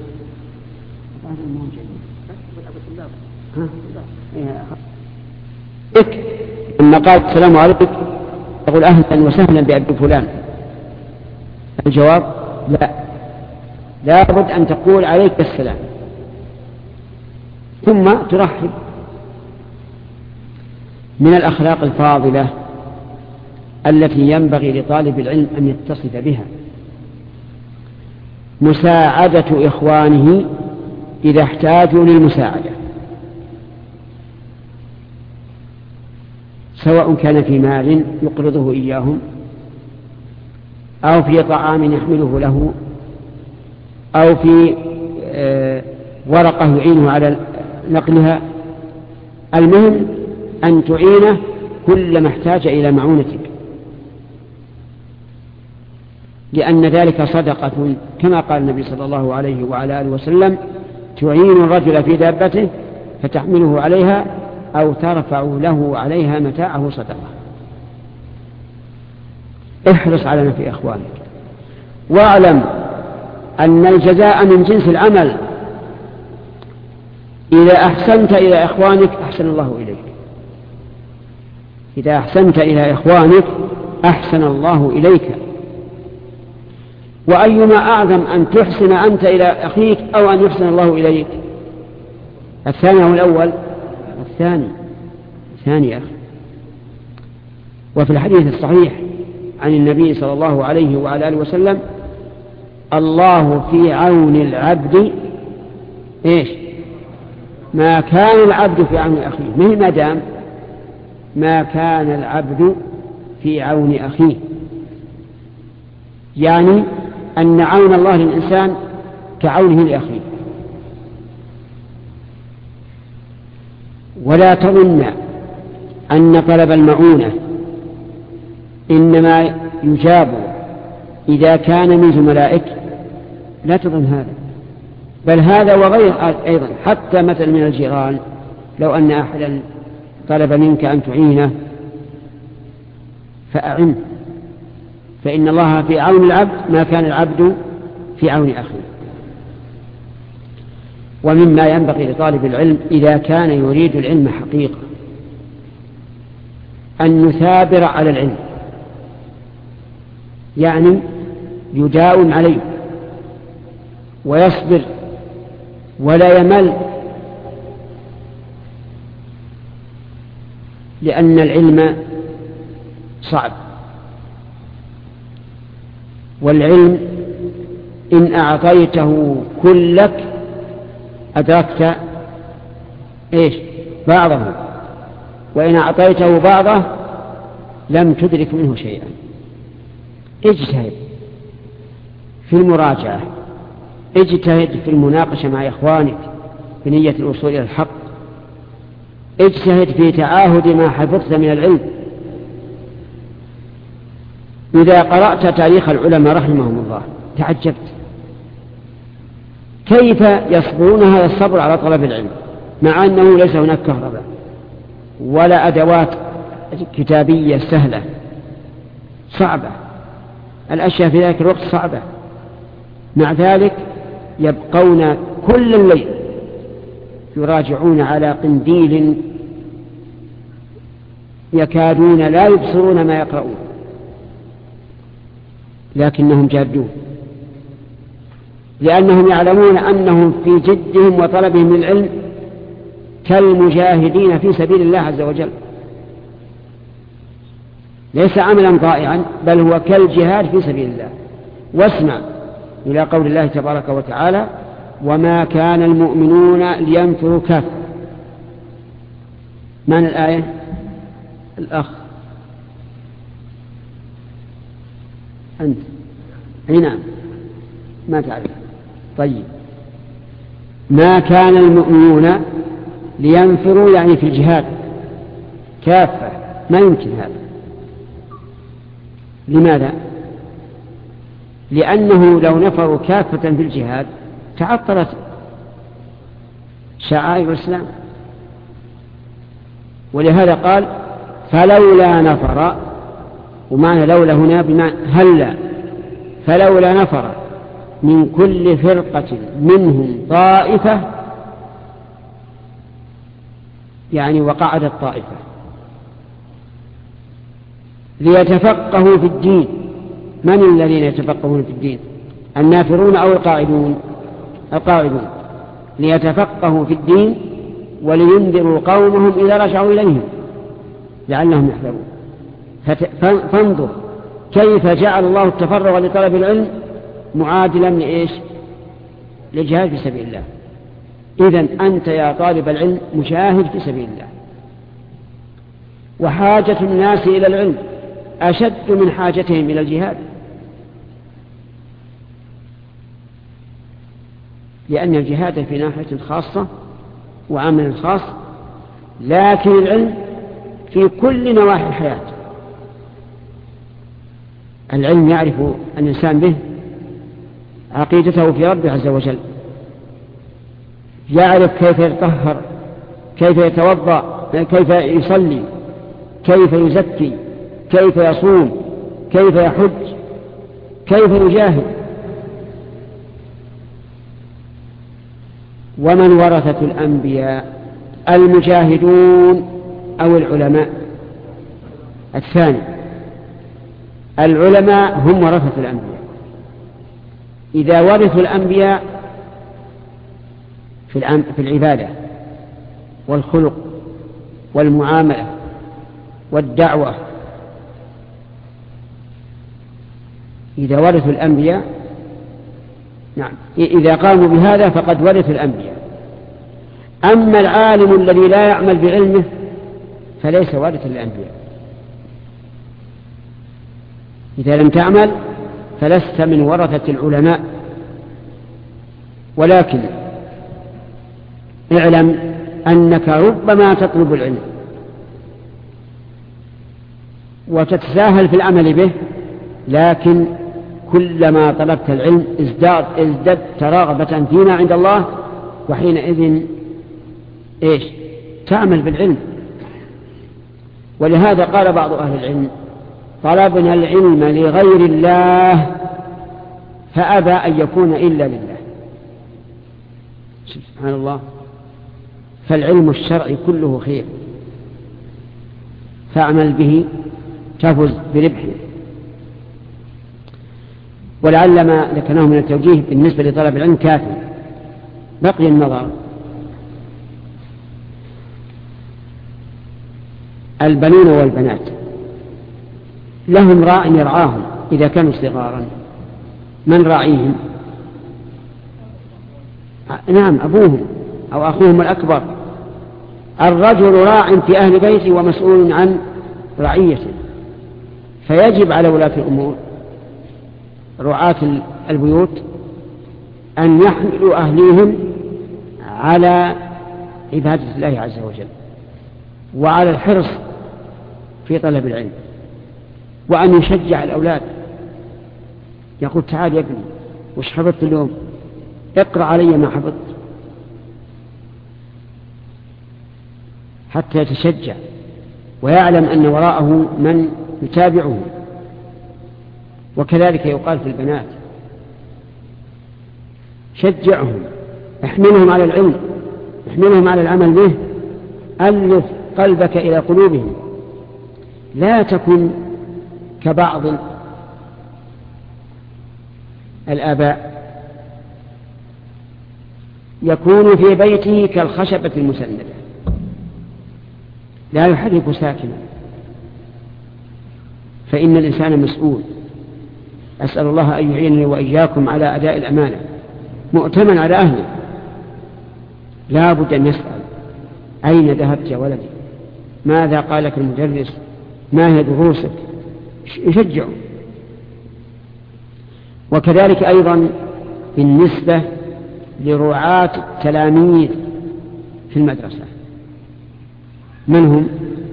لما قال السلام عليكم تقول أهلا وسهلا بأبي فلان؟ الجواب لا، لا بد أن تقول عليك السلام ثم ترحب. من الأخلاق الفاضلة التي ينبغي لطالب العلم أن يتصف بها مساعدة إخوانه إذا احتاجوا للمساعدة، سواء كان في مال يقرضه إياهم أو في طعام يحمله له أو في ورقة يعينه على نقلها. المهم أن تعينه كلما احتاج إلى معونتك، لأن ذلك صدقة كما قال النبي صلى الله عليه وعلى آله وسلم: تعين الرجل في دابته فتحمله عليها أو ترفع له عليها متاعه صدقة. احرص على ما في إخوانك، واعلم أن الجزاء من جنس العمل. إذا أحسنت إلى إخوانك أحسن الله إليك، إذا أحسنت إلى إخوانك أحسن الله إليك. وأيما أعظم أن تحسن أنت إلى أخيك أو أن يحسن الله إليك؟ الثاني أو الأول؟ الثاني. الثاني يا أخي. وفي الحديث الصحيح عن النبي صلى الله عليه وعلى آله وسلم: الله في عون العبد إيش؟ ما كان العبد في عون أخيه. مه ما دام ما كان العبد في عون أخيه، يعني أن عون الله للإنسان كعونه لأخيه. ولا تظن أن طلب المعونة إنما يجاب إذا كان من زملائك، لا تظن هذا، بل هذا وغير أيضا. حتى مثل من الجيران، لو أن أحدا طلب منك أن تعينه فأعنه، فإن الله في عون العبد ما كان العبد في عون أخيه. ومما ينبغي لطالب العلم إذا كان يريد العلم حقيقة أن يثابر على العلم، يعني يداوم عليه ويصبر ولا يمل، لأن العلم صعب، والعلم إن أعطيته كلك أدركت إيش؟ بعضه، وإن أعطيته بعضه لم تدرك منه شيئا. اجتهد في المراجعة، اجتهد في المناقشة مع إخوانك بنية الوصول إلى الحق، اجتهد في تعاهد ما حفظت من العلم. إذا قرأت تاريخ العلماء رحمهم الله تعجبت كيف يصبرون هذا الصبر على طلب العلم، مع أنه ليس هناك كهرباء ولا أدوات كتابية سهلة، صعبة الأشياء في ذلك الوقت صعبة. مع ذلك يبقون كل الليل يراجعون على قنديل يكادون لا يبصرون ما يقرؤون، لكنهم جادون، لأنهم يعلمون أنهم في جدهم وطلبهم للعلم كالمجاهدين في سبيل الله عز وجل، ليس عملا ضائعا بل هو كالجهاد في سبيل الله. واسمع إلى قول الله تبارك وتعالى: وما كان المؤمنون لينفروا كافة. من الآية؟ الأخ أنت؟ أي نعم، ما تعرف. طيب، ما كان المؤمنون لينفروا يعني في الجهاد كافة، ما يمكن هذا. لماذا؟ لأنه لو نفروا كافة في الجهاد تعطلت شعائر الإسلام، ولهذا قال: فلولا نفر. ومعنى لولا هنا بمعنى هلا، فلولا نفر من كل فرقة منهم طائفة، يعني وقعدت طائفة ليتفقهوا في الدين. من الذين يتفقهون في الدين؟ النافرون أو القاعدون؟ القاعدون. ليتفقهوا في الدين ولينذروا قومهم إذا رجعوا إليهم لعلهم يحذرون. فانظر كيف جعل الله التفرغ لطلب العلم معادلا لإيش؟ للجهاد في سبيل الله. إذن أنت يا طالب العلم مجاهد في سبيل الله، وحاجة الناس إلى العلم أشد من حاجتهم إلى الجهاد، لأن الجهاد في ناحية خاصة وعمل خاص، لكن العلم في كل نواحي الحياة. العلم يعرف الإنسان به عقيدته في ربه عز وجل، يعرف كيف يتطهر، كيف يتوضأ، كيف يصلي، كيف يزكي، كيف يصوم، كيف يحج، كيف يجاهد. ومن ورثة الأنبياء؟ المجاهدون أو العلماء. الثاني، العلماء هم ورثة الأنبياء. إذا ورثوا الأنبياء في العبادة والخلق والمعاملة والدعوة، إذا ورثوا الأنبياء، نعم، إذا قاموا بهذا فقد ورثوا الأنبياء. أما العالم الذي لا يعمل بعلمه فليس وارثا للأنبياء. إذا لم تعمل فلست من ورثة العلماء. ولكن اعلم أنك ربما تطلب العلم وتتساهل في العمل به، لكن كلما طلبت العلم ازداد ازددت رغبة فيما عند الله، وحينئذ ايش تعمل بالعلم. ولهذا قال بعض أهل العلم: طلبنا العلم لغير الله فأبى أن يكون إلا لله. سبحان الله. فالعلم الشرعي كله خير، فاعمل به تفز بربحه. ولعل ما ذكرناه من التوجيه بالنسبة لطلب العلم كافي. بقي النظر. البنون والبنات لهم راع يرعاهم إذا كانوا صغارا. من راعيهم؟ نعم، أبوهم أو أخوهم الأكبر. الرجل راع في أهل بيته ومسؤول عن رعيته، فيجب على ولاة الأمور رعاة البيوت أن يحملوا أهليهم على عبادة الله عز وجل وعلى الحرص في طلب العلم، وأن يشجع الأولاد، يقول: تعال يا ابني، وش حفظت اليوم؟ اقرأ علي ما حفظت، حتى يتشجع ويعلم أن وراءه من يتابعه. وكذلك يقال في البنات: شجعهم، احملهم على العلم، احملهم على العمل به، ألف قلبك إلى قلوبهم. لا تكن كبعض الآباء يكون في بيته كالخشبة المسندة لا يحرك ساكنا، فإن الإنسان مسؤول. أسأل الله أن يعينني وإياكم على أداء الأمانة، مؤتمن على أهله. لا بد أن يسأل: أين ذهبت يا ولدي؟ ماذا قال لك المدرس؟ ما هي دروسك؟ يشجعه. وكذلك أيضا بالنسبة لرعاة التلاميذ في المدرسة. من هم؟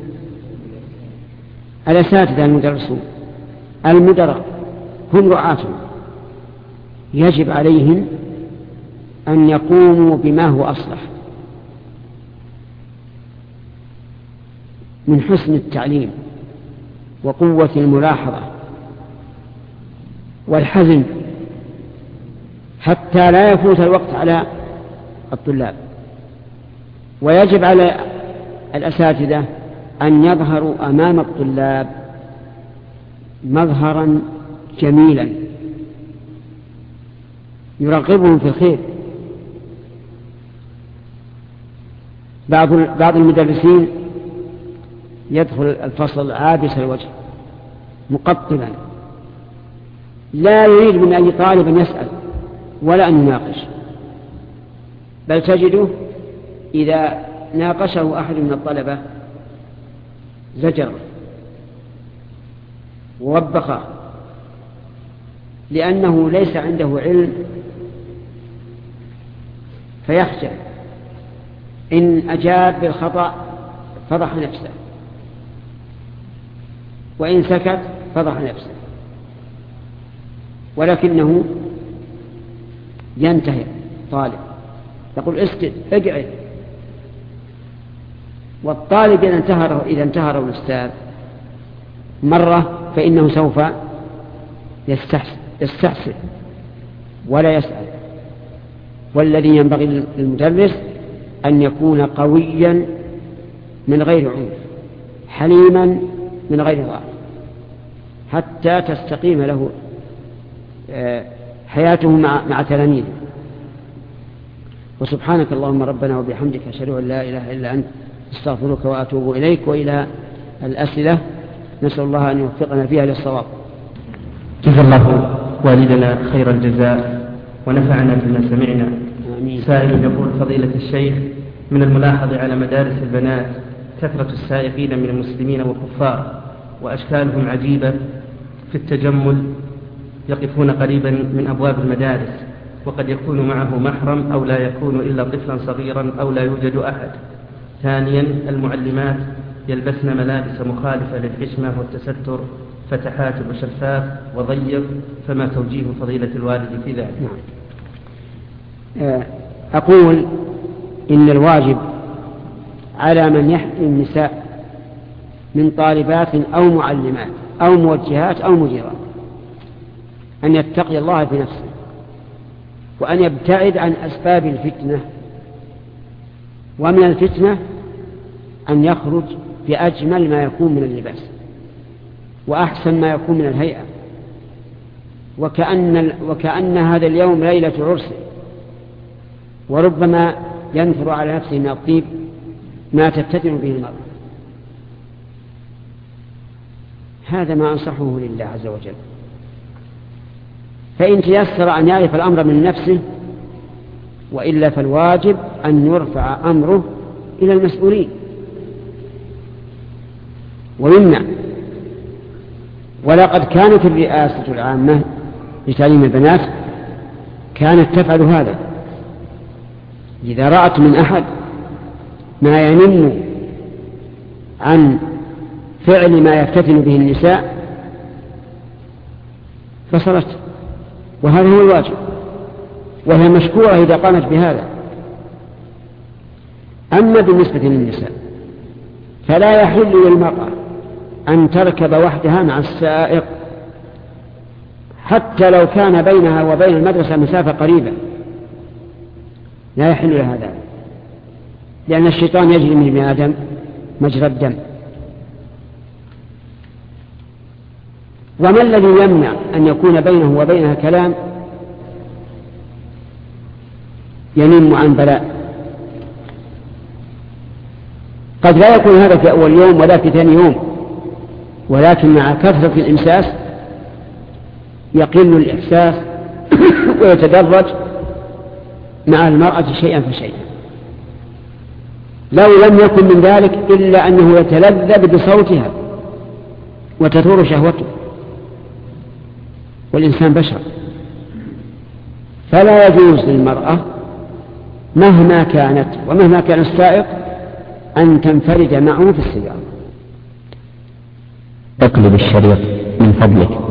الأساتذة المدرسون المدراء هم رعاتهم، يجب عليهم أن يقوموا بما هو أصلح من حسن التعليم وقوة الملاحظة والحزم، حتى لا يفوت الوقت على الطلاب. ويجب على الأساتذة أن يظهروا أمام الطلاب مظهرا جميلا يرغبهم في الخير. بعض بعض المدرسين يدخل الفصل عابس الوجه مقطبا، لا يريد من أي طالب أن يسأل ولا أن يناقش، بل تجده إذا ناقشه أحد من الطلبة زجر ووبخه، لأنه ليس عنده علم فيخجل، إن أجاب بالخطأ فضح نفسه، وإن سكت فضح نفسه، ولكنه ينتهي طالب يقول اسكت اقعد. والطالب إذا انتهره إذا انتهره الأستاذ مرة فإنه سوف يستحسن ولا يسأل. والذي ينبغي للمدرس أن يكون قويا من غير عنف، حليما من غير ضعف، حتى تستقيم له حياته مع مع تلاميذه. وسبحانك اللهم ربنا وبحمدك أشهد أن لا إله إلا أنت استغفرك وأتوب إليك. وإلى الأسئلة نسأل الله أن يوفقنا فيها للصواب. جزا الله والدنا خير الجزاء ونفعنا بما سمعنا. سائل يقول: فضيلة الشيخ، من الملاحظ على مدارس البنات كثرة السائقين من المسلمين والكفار، وأشكالهم عجيبة في التجمل، يقفون قريبا من أبواب المدارس، وقد يكون معه محرم أو لا يكون إلا طفلا صغيرا أو لا يوجد أحد. ثانيا، المعلمات يلبسن ملابس مخالفة للحشمة والتستر، فتحات وشفاف وضيق، فما توجيه فضيلة الوالد في ذلك؟ أقول إن الواجب على من يحمي النساء من طالبات أو معلمات أو موجهات أو مديرات أن يتقي الله في نفسه، وأن يبتعد عن أسباب الفتنة. ومن الفتنة أن يخرج بأجمل ما يكون من اللباس وأحسن ما يكون من الهيئة، وكأن, وكأن هذا اليوم ليلة عرس، وربما ينثر على نفسه من الطيب ما تفتتن به المرأة. هذا ما أنصحه لله عز وجل. فإن تيسر أن يعرف الأمر من نفسه، وإلا فالواجب أن يرفع أمره إلى المسؤولين ويمنع. ولقد كانت الرئاسة العامة لتعليم البنات كانت تفعل هذا، إذا رأت من أحد ما ينم عن فعل ما يفتتن به النساء فصلت، وهذا هو الواجب، وهي مشكورة إذا قامت بهذا. أما بالنسبة للنساء فلا يحل للمرأة أن تركب وحدها مع السائق، حتى لو كان بينها وبين المدرسة مسافة قريبة، لا يحل لها ذلك، لأن الشيطان يجري من ابن آدم مجرى الدم. وما الذي يمنع أن يكون بينه وبينها كلام ينم عن بلاء؟ قد لا يكون هذا في أول يوم ولا في ثاني يوم، ولكن مع كثرة الإمساس يقل الإحساس ويتدرج مع المرأة شيئا فشيئا. لو لم يكن من ذلك إلا أنه يتلذذ بصوتها وتثور شهوته، والإنسان بشر، فلا يجوز للمرأة مهما كانت ومهما كان السائق أن تنفرد معه في السيارة. اقلب الشريط من فضلك.